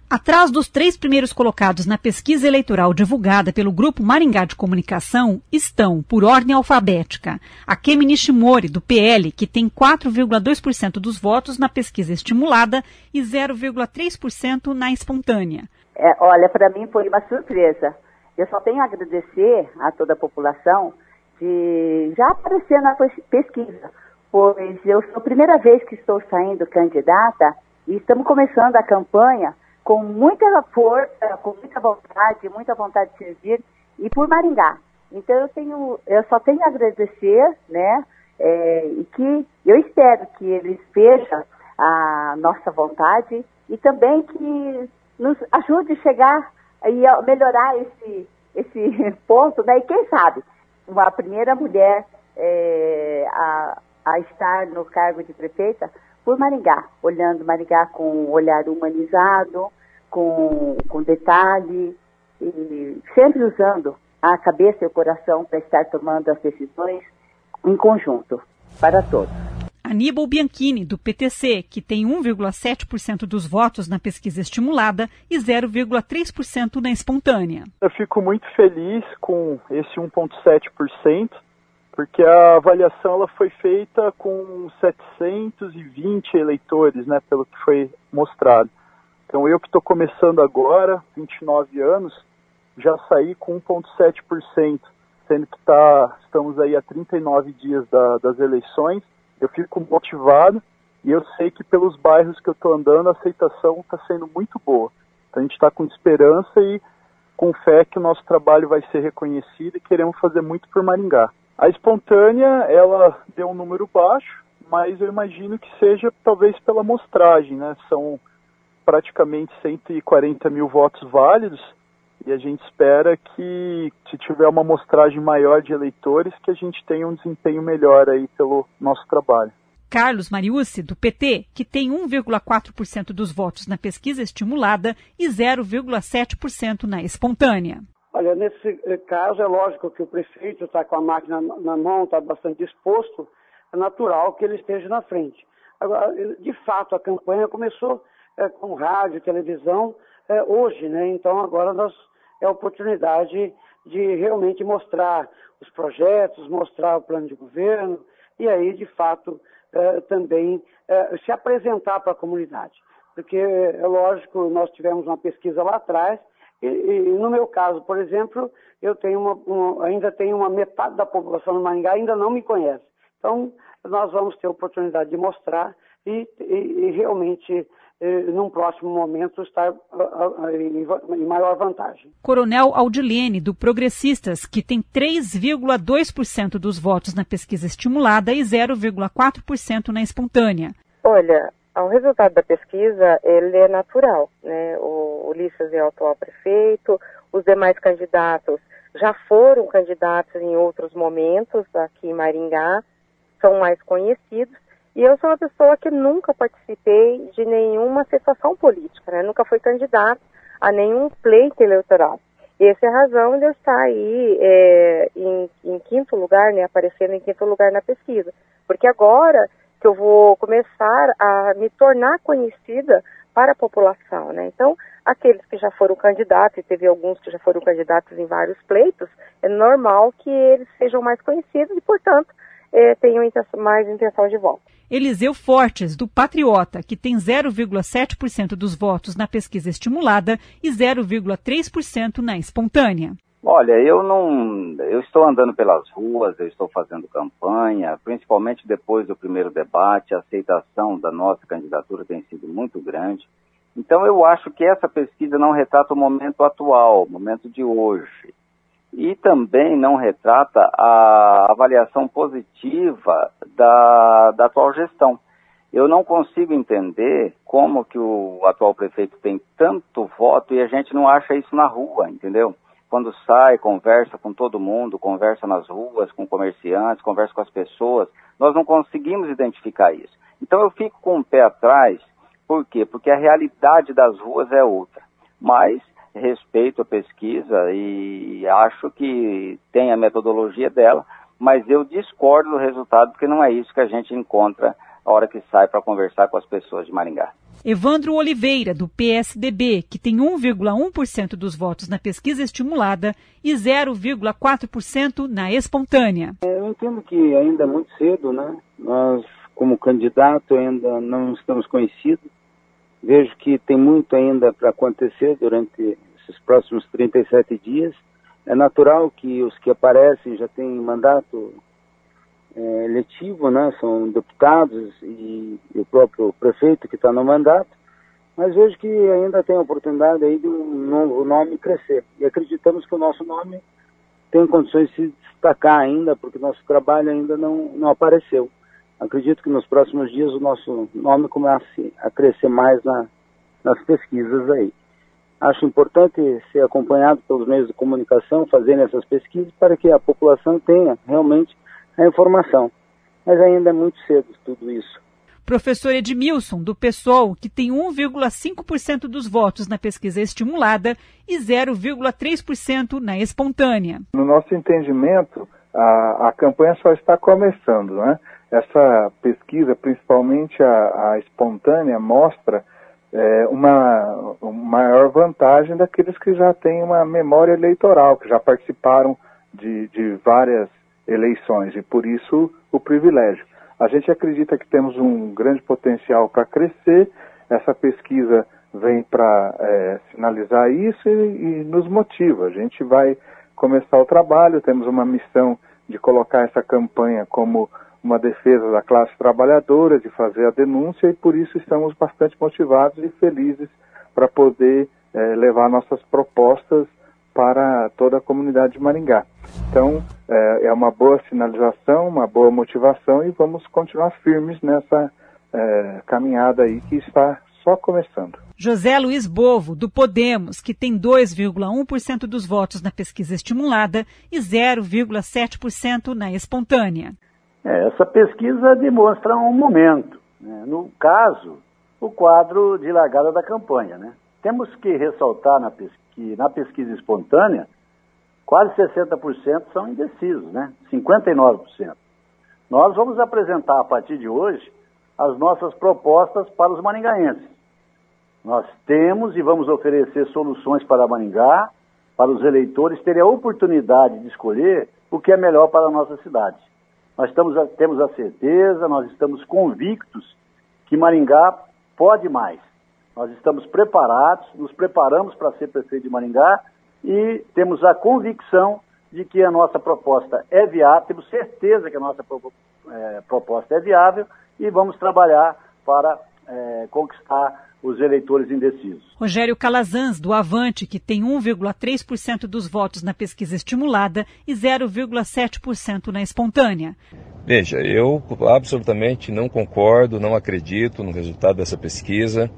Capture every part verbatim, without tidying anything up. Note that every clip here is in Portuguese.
Atrás dos três primeiros colocados na pesquisa eleitoral divulgada pelo Grupo Maringá de Comunicação estão, por ordem alfabética, a Kemi Nishimori, do P L, que tem quatro vírgula dois por cento dos votos na pesquisa estimulada e zero vírgula três por cento na espontânea. É, olha, para mim foi uma surpresa. Eu só tenho a agradecer a toda a população de já aparecer na pesquisa, pois eu sou a primeira vez que estou saindo candidata e estamos começando a campanha com muita força, com muita vontade, muita vontade de servir, e por Maringá. Então eu tenho, eu só tenho a agradecer, né, é, e que eu espero que eles vejam a nossa vontade e também que nos ajude a chegar e a melhorar esse, esse ponto, né, e quem sabe, uma primeira mulher é, a, a estar no cargo de prefeita por Maringá, olhando Maringá com um olhar humanizado, com, com detalhe, e sempre usando a cabeça e o coração para estar tomando as decisões em conjunto, para todos. Aníbal Bianchini, do P T C, que tem um vírgula sete por cento dos votos na pesquisa estimulada e zero vírgula três por cento na espontânea. Eu fico muito feliz com esse um vírgula sete por cento, porque a avaliação ela foi feita com setecentos e vinte eleitores, né, pelo que foi mostrado. Então eu que estou começando agora, vinte e nove anos, já saí com um vírgula sete por cento, sendo que tá, estamos aí há trinta e nove dias da, das eleições. Eu fico motivado e eu sei que pelos bairros que eu estou andando a aceitação está sendo muito boa. Então a gente está com esperança e com fé que o nosso trabalho vai ser reconhecido e queremos fazer muito por Maringá. A espontânea, ela deu um número baixo, mas eu imagino que seja talvez pela amostragem, né? São praticamente cento e quarenta mil votos válidos e a gente espera que, se tiver uma amostragem maior de eleitores, que a gente tenha um desempenho melhor aí pelo nosso trabalho. Carlos Mariucci, do P T, que tem um vírgula quatro por cento dos votos na pesquisa estimulada e zero vírgula sete por cento na espontânea. Olha, nesse caso é lógico que o prefeito está com a máquina na mão, está bastante disposto, é natural que ele esteja na frente. Agora, de fato, a campanha começou é, com rádio, televisão, é, hoje, né? Então agora nós, é a oportunidade de realmente mostrar os projetos, mostrar o plano de governo e aí, de fato, é, também é, se apresentar para a comunidade. Porque, é lógico, nós tivemos uma pesquisa lá atrás, E, e no meu caso, por exemplo, eu tenho uma, uma, ainda tenho uma metade da população do Maringá ainda não me conhece. Então, nós vamos ter a oportunidade de mostrar e, e, e realmente, eh, num próximo momento, estar uh, em, em maior vantagem. Coronel Aldilene, do Progressistas, que tem três vírgula dois por cento dos votos na pesquisa estimulada e zero vírgula quatro por cento na espontânea. Olha, o resultado da pesquisa, ele é natural, né? O Ulisses é o atual prefeito, os demais candidatos já foram candidatos em outros momentos aqui em Maringá, são mais conhecidos, e eu sou uma pessoa que nunca participei de nenhuma situação política, né? Nunca fui candidato a nenhum pleito eleitoral. E essa é a razão de eu estar aí é, em, em quinto lugar, né? Aparecendo em quinto lugar na pesquisa, porque agora que eu vou começar a me tornar conhecida para a população, né? Então, aqueles que já foram candidatos, e teve alguns que já foram candidatos em vários pleitos, é normal que eles sejam mais conhecidos e, portanto, é, tenham mais intenção de voto. Eliseu Fortes, do Patriota, que tem zero vírgula sete por cento dos votos na pesquisa estimulada e zero vírgula três por cento na espontânea. Olha, eu não, eu estou andando pelas ruas, eu estou fazendo campanha, principalmente depois do primeiro debate, a aceitação da nossa candidatura tem sido muito grande. Então eu acho que essa pesquisa não retrata o momento atual, o momento de hoje. E também não retrata a avaliação positiva da, da atual gestão. Eu não consigo entender como que o atual prefeito tem tanto voto e a gente não acha isso na rua, entendeu? Quando sai, conversa com todo mundo, conversa nas ruas, com comerciantes, conversa com as pessoas, nós não conseguimos identificar isso. Então eu fico com o pé atrás, por quê? Porque a realidade das ruas é outra. Mas respeito a pesquisa e acho que tem a metodologia dela, mas eu discordo do resultado, porque não é isso que a gente encontra a hora que sai para conversar com as pessoas de Maringá. Evandro Oliveira, do P S D B, que tem um vírgula um por cento dos votos na pesquisa estimulada e zero vírgula quatro por cento na espontânea. Eu entendo que ainda é muito cedo, né? Nós, como candidato, ainda não estamos conhecidos. Vejo que tem muito ainda para acontecer durante esses próximos trinta e sete dias. É natural que os que aparecem já têm mandato é, eletivo, né? São deputados e, e o próprio prefeito que está no mandato, mas vejo que ainda tem a oportunidade aí de um novo nome crescer. E acreditamos que o nosso nome tem condições de se destacar ainda, porque nosso trabalho ainda não, não apareceu. Acredito que nos próximos dias o nosso nome comece a crescer mais na, nas pesquisas aí. Acho importante ser acompanhado pelos meios de comunicação, fazendo essas pesquisas, para que a população tenha realmente a informação. Mas ainda é muito cedo tudo isso. Professor Edmilson, do PSOL, que tem um vírgula cinco por cento dos votos na pesquisa estimulada e zero vírgula três por cento na espontânea. No nosso entendimento, a, a campanha só está começando, né? Essa pesquisa, principalmente a, a espontânea, mostra é, uma, uma maior vantagem daqueles que já têm uma memória eleitoral, que já participaram de, de várias eleições, e por isso o privilégio. A gente acredita que temos um grande potencial para crescer. Essa pesquisa vem para é, sinalizar isso e, e nos motiva. A gente vai começar o trabalho, temos uma missão de colocar essa campanha como uma defesa da classe trabalhadora, de fazer a denúncia, e por isso estamos bastante motivados e felizes para poder é, levar nossas propostas para toda a comunidade de Maringá. Então, é, é uma boa sinalização, uma boa motivação, e vamos continuar firmes nessa é, caminhada aí que está só começando. José Luiz Bovo, do Podemos, que tem dois vírgula um por cento dos votos na pesquisa estimulada e zero vírgula sete por cento na espontânea. É, essa pesquisa demonstra um momento, né? No caso, o quadro de largada da campanha, né? Temos que ressaltar na pesquisa, que na pesquisa espontânea, quase sessenta por cento são indecisos, né? cinquenta e nove por cento. Nós vamos apresentar, a partir de hoje, as nossas propostas para os maringaenses. Nós temos e vamos oferecer soluções para Maringá, para os eleitores terem a oportunidade de escolher o que é melhor para a nossa cidade. Nós estamos, temos a certeza, nós estamos convictos que Maringá pode mais. Nós estamos preparados, nos preparamos para ser prefeito de Maringá e temos a convicção de que a nossa proposta é viável, temos certeza que a nossa pro, é, proposta é viável e vamos trabalhar para é, conquistar os eleitores indecisos. Rogério Calazans, do Avante, que tem um vírgula três por cento dos votos na pesquisa estimulada e zero vírgula sete por cento na espontânea. Veja, eu absolutamente não concordo, não acredito no resultado dessa pesquisa.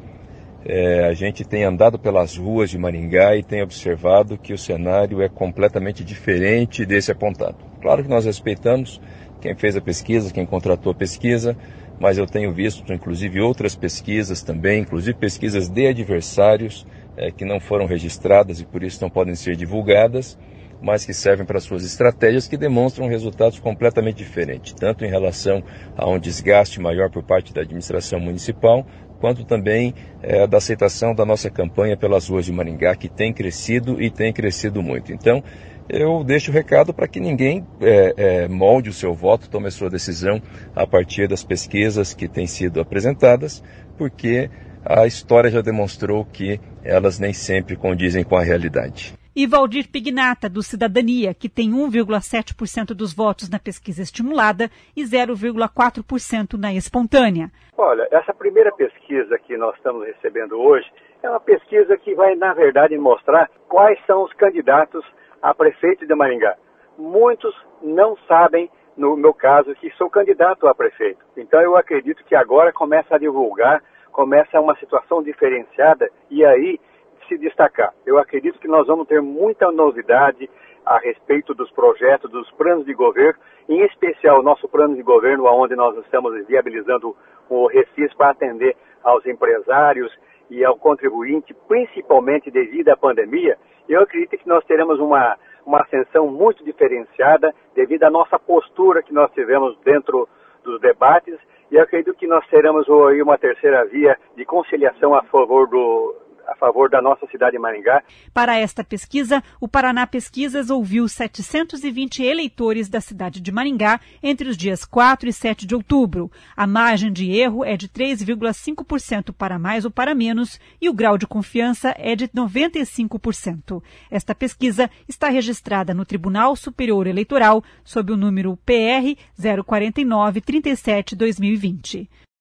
É, a gente tem andado pelas ruas de Maringá e tem observado que o cenário é completamente diferente desse apontado. Claro que nós respeitamos quem fez a pesquisa, quem contratou a pesquisa, mas eu tenho visto, inclusive, outras pesquisas também, inclusive pesquisas de adversários é, que não foram registradas e por isso não podem ser divulgadas, mas que servem para suas estratégias, que demonstram resultados completamente diferentes, tanto em relação a um desgaste maior por parte da administração municipal, quanto também é, da aceitação da nossa campanha pelas ruas de Maringá, que tem crescido e tem crescido muito. Então, eu deixo o recado para que ninguém é, é, molde o seu voto, tome a sua decisão a partir das pesquisas que têm sido apresentadas, porque a história já demonstrou que elas nem sempre condizem com a realidade. E Valdir Pignata, do Cidadania, que tem um vírgula sete por cento dos votos na pesquisa estimulada e zero vírgula quatro por cento na espontânea. Olha, essa primeira pesquisa que nós estamos recebendo hoje é uma pesquisa que vai, na verdade, mostrar quais são os candidatos a prefeito de Maringá. Muitos não sabem, no meu caso, que sou candidato a prefeito. Então eu acredito que agora começa a divulgar, começa uma situação diferenciada e aí se destacar. Eu acredito que nós vamos ter muita novidade a respeito dos projetos, dos planos de governo, em especial o nosso plano de governo, onde nós estamos viabilizando o Refis para atender aos empresários e ao contribuinte, principalmente devido à pandemia. Eu acredito que nós teremos uma, uma ascensão muito diferenciada devido à nossa postura que nós tivemos dentro dos debates E eu acredito que nós teremos aí uma terceira via de conciliação a favor do a favor da nossa cidade de Maringá. Para esta pesquisa, o Paraná Pesquisas ouviu setecentos e vinte eleitores da cidade de Maringá entre os dias quatro e sete de outubro. A margem de erro é de três vírgula cinco por cento para mais ou para menos e o grau de confiança é de noventa e cinco por cento. Esta pesquisa está registrada no Tribunal Superior Eleitoral sob o número P R zero quatro nove três sete barra dois mil e vinte.